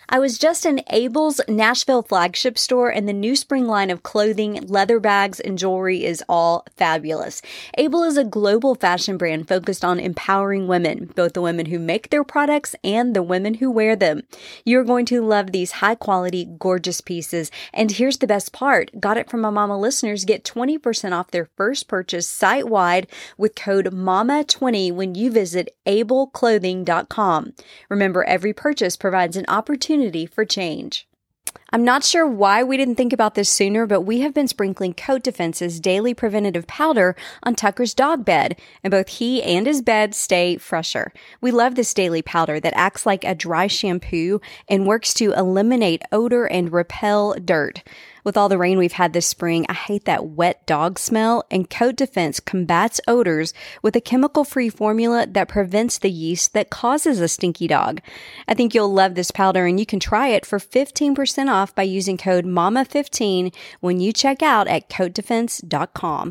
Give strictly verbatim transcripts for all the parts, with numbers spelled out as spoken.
I was just in Abel's Nashville flagship store, and the new spring line of clothing, leather bags, and jewelry is all fabulous. Abel is a global fashion brand focused on empowering women, both the women who make their products and the women who wear them. You're going to love these high-quality, gorgeous pieces. And here's the best part. Got It From My Mama listeners get twenty percent off their first purchase site-wide with code mama twenty when you visit abel clothing dot com. Remember, every purchase provides an opportunity for change. I'm not sure why we didn't think about this sooner, but we have been sprinkling Coat Defense's daily preventative powder on Tucker's dog bed, and both he and his bed stay fresher. We love this daily powder that acts like a dry shampoo and works to eliminate odor and repel dirt. With all the rain we've had this spring, I hate that wet dog smell, and Coat Defense combats odors with a chemical-free formula that prevents the yeast that causes a stinky dog. I think you'll love this powder, and you can try it for fifteen percent off by using code mama fifteen when you check out at coat defense dot com.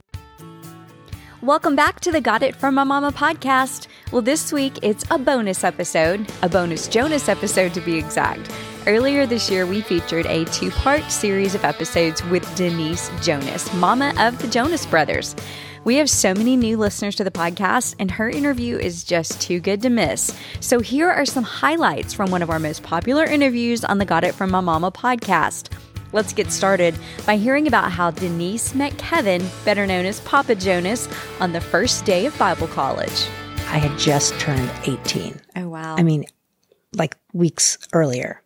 Welcome back to the Got It From My Mama podcast. Well, this week it's a bonus episode, a bonus Jonas episode to be exact. Earlier this year, we featured a two-part series of episodes with Denise Jonas, mama of the Jonas Brothers. We have so many new listeners to the podcast, and her interview is just too good to miss. So here are some highlights from one of our most popular interviews on the Got It From My Mama podcast. Let's get started by hearing about how Denise met Kevin, better known as Papa Jonas, on the first day of Bible college. I had just turned eighteen. Oh, wow. I mean, like weeks earlier.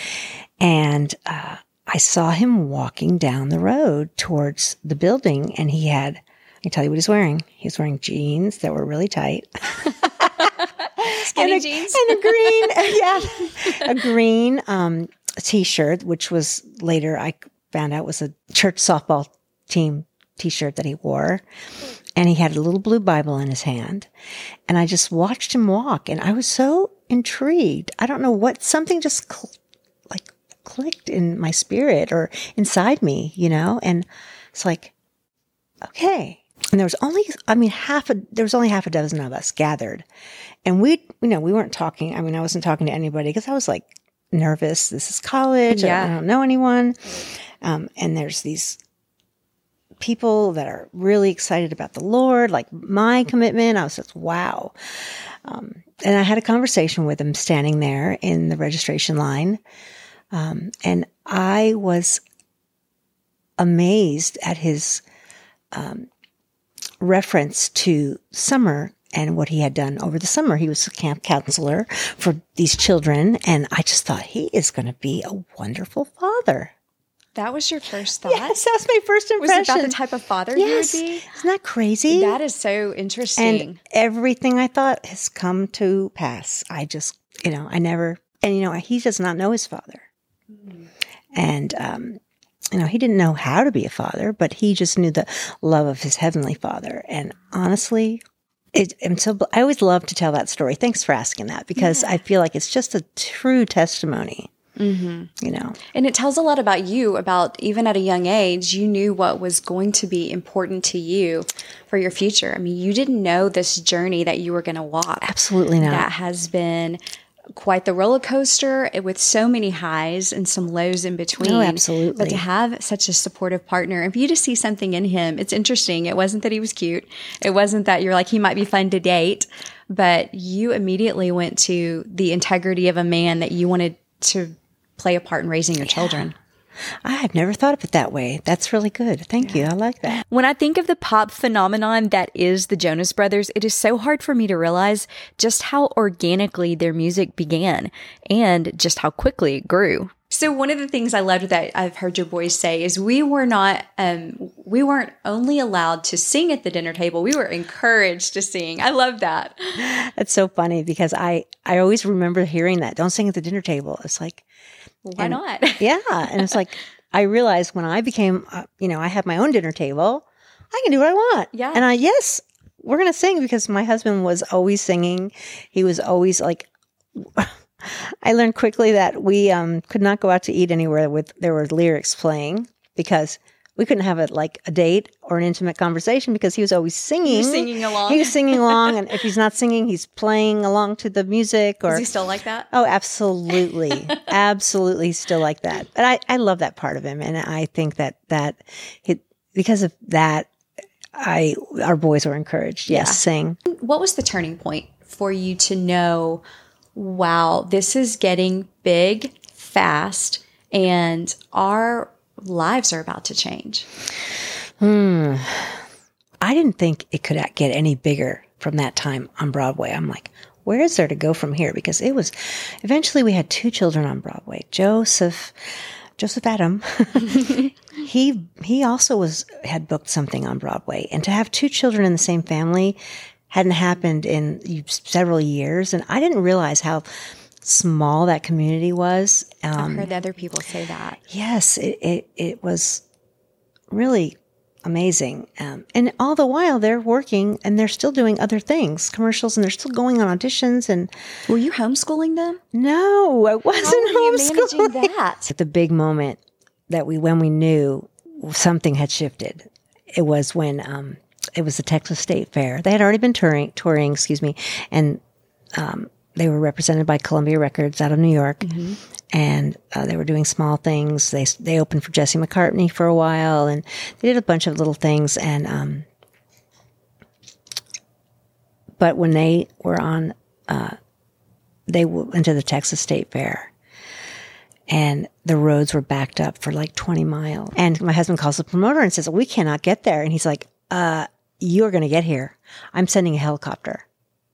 And uh, I saw him walking down the road towards the building, and he had, I can tell you what he's wearing. He was wearing jeans that were really tight. Skinny and a, jeans? And a green, yeah, a green um, t-shirt, which was later I found out was a church softball team t-shirt that he wore. And he had a little blue Bible in his hand. And I just watched him walk, and I was so intrigued. I don't know what, something just cl- like clicked in my spirit or inside me, you know? And it's like, okay. And there was only, I mean, half a, there was only half a dozen of us gathered. And we, you know, we weren't talking. I mean, I wasn't talking to anybody because I was like nervous. This is college. Yeah. I, I don't know anyone. Um, and there's these people that are really excited about the Lord, like my commitment. I was just, wow. Um, and I had a conversation with him standing there in the registration line. Um, and I was amazed at his, um, reference to summer and what he had done over the summer. He was a camp counselor for these children. And I just thought, he is going to be a wonderful father. That was your first thought? Yes, that was my first impression. Was it about the type of father yes. he would be? Isn't that crazy? That is so interesting. And everything I thought has come to pass. I just, you know, I never, and you know, he does not know his father. Mm. And, um, you know, he didn't know how to be a father, but he just knew the love of his heavenly Father. And honestly, it, I'm so, I always love to tell that story. Thanks for asking that, because yeah. I feel like it's just a true testimony. Mm-hmm. You know, and it tells a lot about you, about even at a young age, you knew what was going to be important to you for your future. I mean, you didn't know this journey that you were going to walk. Absolutely not. That has been quite the roller coaster with so many highs and some lows in between. Oh, absolutely. But to have such a supportive partner and for you to see something in him, it's interesting. It wasn't that he was cute. It wasn't that you're like, he might be fun to date, but you immediately went to the integrity of a man that you wanted to play a part in raising your yeah. children. I had never thought of it that way. That's really good. Thank yeah. you. I like that. When I think of the pop phenomenon that is the Jonas Brothers, it is so hard for me to realize just how organically their music began and just how quickly it grew. So one of the things I loved that I've heard your boys say is we were not, um, we weren't only allowed to sing at the dinner table. We were encouraged to sing. I love that. That's so funny because I, I always remember hearing that. Don't sing at the dinner table. It's like, why and, not? Yeah. And it's like, I realized when I became, uh, you know, I have my own dinner table, I can do what I want. Yeah. And I, yes, we're going to sing because my husband was always singing. He was always like, I learned quickly that we um, could not go out to eat anywhere with, there were lyrics playing because we couldn't have a like a date or an intimate conversation because he was always singing. He was singing along. He was singing along, and if he's not singing, he's playing along to the music. Or is he still like that? Oh, absolutely, absolutely, he's still like that. And I, I love that part of him, and I think that that he, because of that, I our boys were encouraged. Yes, Yeah. sing. What was the turning point for you to know, wow, this is getting big, fast, and our lives are about to change? Hmm. I didn't think it could get any bigger from that time on Broadway. I'm like, where is there to go from here? Because it was, eventually we had two children on Broadway. Joseph, Joseph Adam, he he also was had booked something on Broadway, and to have two children in the same family hadn't happened in several years, and I didn't realize how small that community was. Um, I've heard other people say that. Yes, it, it, it was really amazing. Um, and all the while they're working and they're still doing other things, commercials, and they're still going on auditions. And Were you homeschooling them? no, I wasn't How were you homeschooling. managing that? The big moment that we, when we knew something had shifted, it was when um, it was the Texas State Fair. They had already been touring, touring, excuse me, and um, they were represented by Columbia Records out of New York. Mm-hmm. And uh, they were doing small things. They they opened for Jesse McCartney for a while, and they did a bunch of little things. And um, but when they were on, uh, they went to the Texas State Fair, and the roads were backed up for like twenty miles. And my husband calls the promoter and says, "We cannot get there." And he's like, uh, "You're going to get here. I'm sending a helicopter."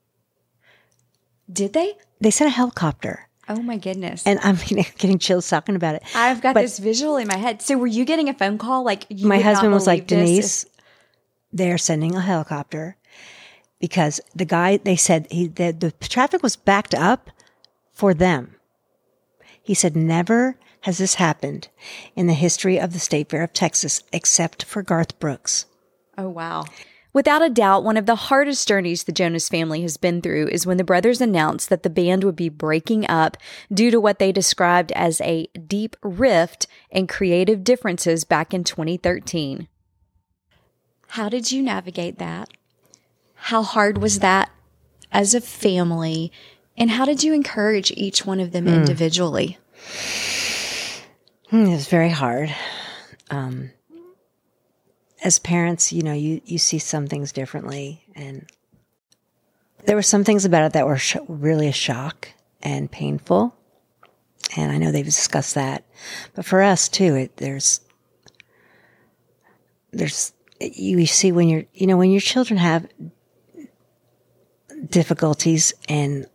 Did they? They sent a helicopter. Oh my goodness. And I'm getting chills talking about it. I've got But this visual in my head. So were you getting a phone call? Like you my would not husband was like, believe Denise, this they're sending a helicopter because the guy, they said he, the, the traffic was backed up for them. He said, never has this happened in the history of the State Fair of Texas, except for Garth Brooks. if- Oh, wow. Without a doubt, one of the hardest journeys the Jonas family has been through is when the brothers announced that the band would be breaking up due to what they described as a deep rift and creative differences back in twenty thirteen. How did you navigate that? How hard was that as a family? And how did you encourage each one of them individually? Hmm, it was very hard. Um, as parents, you know, you, you see some things differently. And there were some things about it that were sh- really a shock and painful. And I know they've discussed that. But for us, too, it, there's, there's, you see when you're, you know, when your children have difficulties and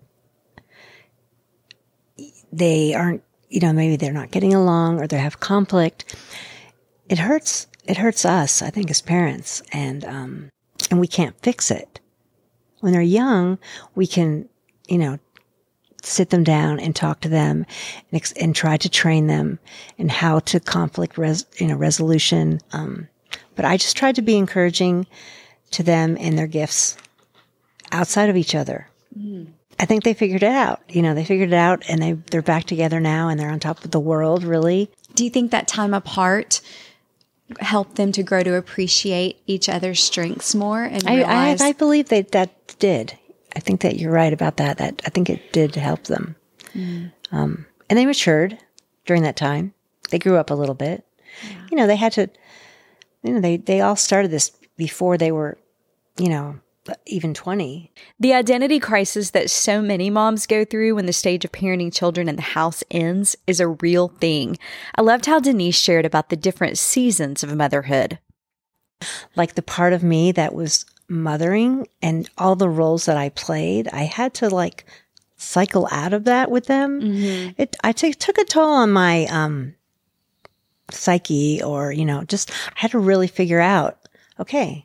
they aren't, you know, maybe they're not getting along or they have conflict, it hurts. It hurts us, I think, as parents, and um, and we can't fix it. When they're young, we can, you know, sit them down and talk to them, and, ex- and try to train them in how to conflict, res- you know, resolution. Um, but I just tried to be encouraging to them and their gifts outside of each other. Mm. I think they figured it out. You know, they figured it out, and they they're back together now, and they're on top of the world. Really. Do you think that time apart help them to grow to appreciate each other's strengths more and I, realize I, I believe that that did. I think that you're right about that. That I think it did help them. Mm. Um, and they matured during that time. They grew up a little bit. Yeah. You know, they had to, you know, they, they all started this before they were, you know, even twenty. The identity crisis that so many moms go through when the stage of parenting children in the house ends is a real thing. I loved how Denise shared about the different seasons of motherhood. Like the part of me that was mothering and all the roles that I played, I had to like cycle out of that with them. Mm-hmm. It I t- took a toll on my um, psyche, or, you know, just I had to really figure out, okay,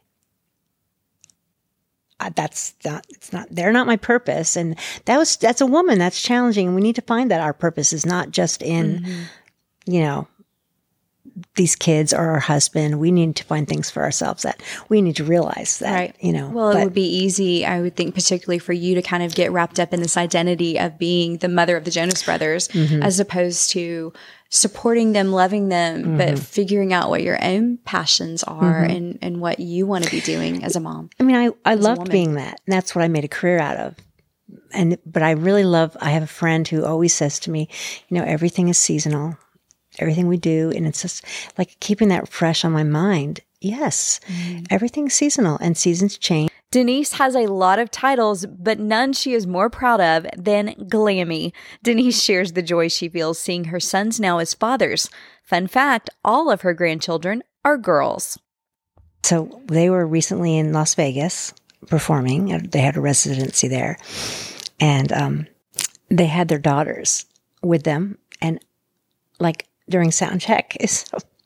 Uh, that's not, it's not, they're not my purpose. And that was, that's a woman that's challenging. We need to find that our purpose is not just in, mm-hmm. you know, these kids or our husband. We need to find things for ourselves that we need to realize that, right. you know. Well, but, it would be easy, I would think, particularly for you to kind of get wrapped up in this identity of being the mother of the Jonas Brothers, mm-hmm. as opposed to supporting them, loving them, mm-hmm. but figuring out what your own passions are mm-hmm. and, and what you want to be doing as a mom. I mean, I, I loved being that. And that's what I made a career out of. And, but I really love, I have a friend who always says to me, you know, everything is seasonal, everything we do. And it's just like keeping that fresh on my mind. Yes, mm-hmm. everything's seasonal and seasons change. Denise has a lot of titles, but none she is more proud of than Glammy. Denise shares the joy she feels seeing her sons now as fathers. Fun fact, all of her grandchildren are girls. So they were recently in Las Vegas performing. They had a residency there. And um, they had their daughters with them. And like during sound check, is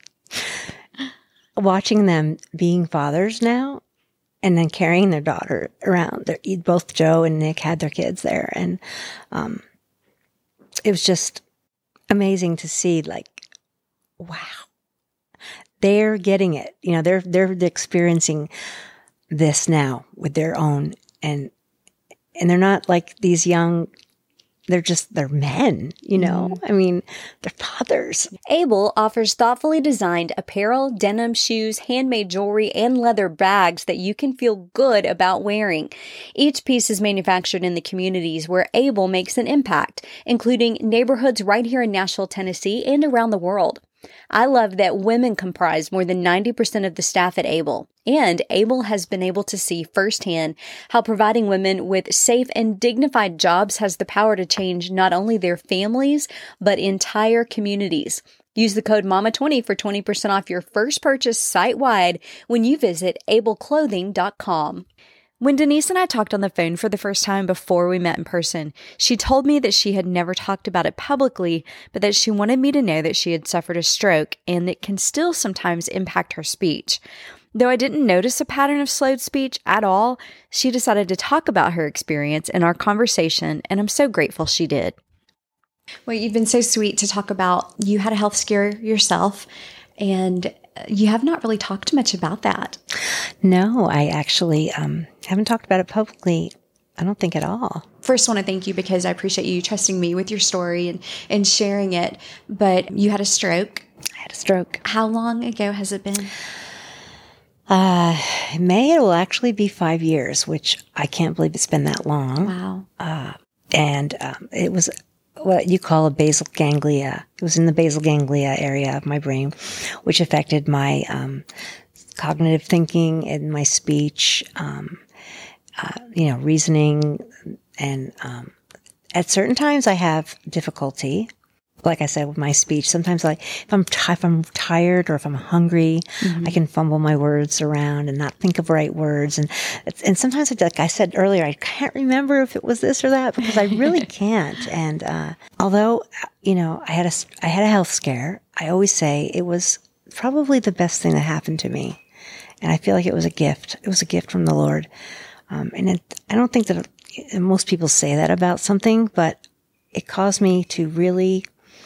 watching them being fathers now. And then carrying their daughter around. They're, both Joe and Nick had their kids there. And um, it was just amazing to see, like, wow, they're getting it. You know, they're they're experiencing this now with their own. And and they're not like these young, they're just, they're men, you know? Mm. I mean, they're fathers. Able offers thoughtfully designed apparel, denim, shoes, handmade jewelry, and leather bags that you can feel good about wearing. Each piece is manufactured in the communities where Able makes an impact, including neighborhoods right here in Nashville, Tennessee, and around the world. I love that women comprise more than ninety percent of the staff at Able, and Able has been able to see firsthand how providing women with safe and dignified jobs has the power to change not only their families, but entire communities. Use the code mama twenty for twenty percent off your first purchase site-wide when you visit able clothing dot com. When Denise and I talked on the phone for the first time before we met in person, she told me that she had never talked about it publicly, but that she wanted me to know that she had suffered a stroke and it can still sometimes impact her speech. Though I didn't notice a pattern of slowed speech at all, she decided to talk about her experience in our conversation, and I'm so grateful she did. Well, you've been so sweet to talk about you had a health scare yourself, and you have not really talked much about that. No, I actually um, haven't talked about it publicly, I don't think at all. First, I want to thank you because I appreciate you trusting me with your story and, and sharing it. But you had a stroke. I had a stroke. How long ago has it been? Uh, in May, it will actually be five years, which I can't believe it's been that long. Wow. Uh, and um, it was what you call a basal ganglia. It was in the basal ganglia area of my brain, which affected my um, cognitive thinking and my speech, um, uh, you know, reasoning. And um, at certain times I have difficulty, like I said, with my speech. Sometimes like if I'm, t- if I'm tired or if I'm hungry, mm-hmm. I can fumble my words around and not think of right words. And it's, and sometimes, like I said earlier, I can't remember if it was this or that because I really can't. And uh, although, you know, I had a, I had a health scare, I always say it was probably the best thing that happened to me. And I feel like it was a gift. It was a gift from the Lord. Um, and it, I don't think that most people say that about something, but it caused me to really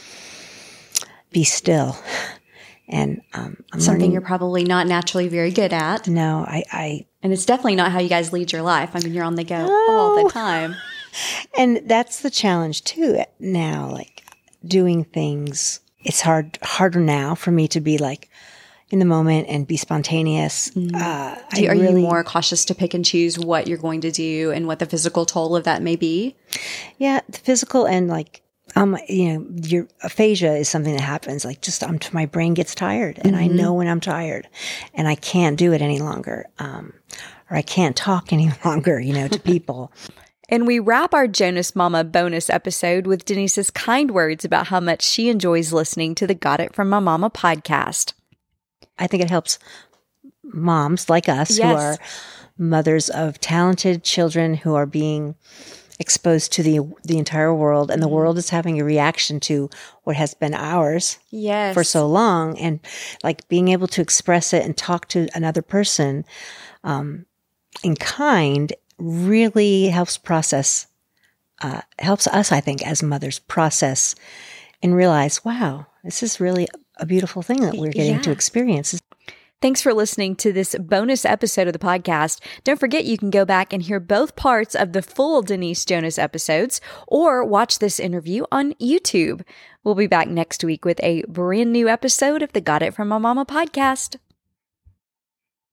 be still. And um, I'm something learning, you're probably not naturally very good at. No, I, I. And it's definitely not how you guys lead your life. I mean, you're on the go no. all the time. And that's the challenge too now, like doing things. It's hard, harder now for me to be like in the moment and be spontaneous. Mm. Uh, do, I are really, you more cautious to pick and choose what you're going to do and what the physical toll of that may be? Yeah, the physical and like, Um, you know, your aphasia is something that happens. Like, just um, my brain gets tired, and mm-hmm. I know when I'm tired, and I can't do it any longer, um, or I can't talk any longer, you know, to people. And we wrap our Jonas Mama bonus episode with Denise's kind words about how much she enjoys listening to the Got It From My Mama podcast. I think it helps moms like us yes. who are mothers of talented children who are being exposed to the the entire world, and the world is having a reaction to what has been ours yes. for so long, and like being able to express it and talk to another person um, in kind really helps process, uh, helps us, I think, as mothers process and realize, wow, this is really a beautiful thing that we're getting Yeah. to experience. Thanks for listening to this bonus episode of the podcast. Don't forget you can go back and hear both parts of the full Denise Jonas episodes or watch this interview on YouTube. We'll be back next week with a brand new episode of the Got It From My Mama podcast.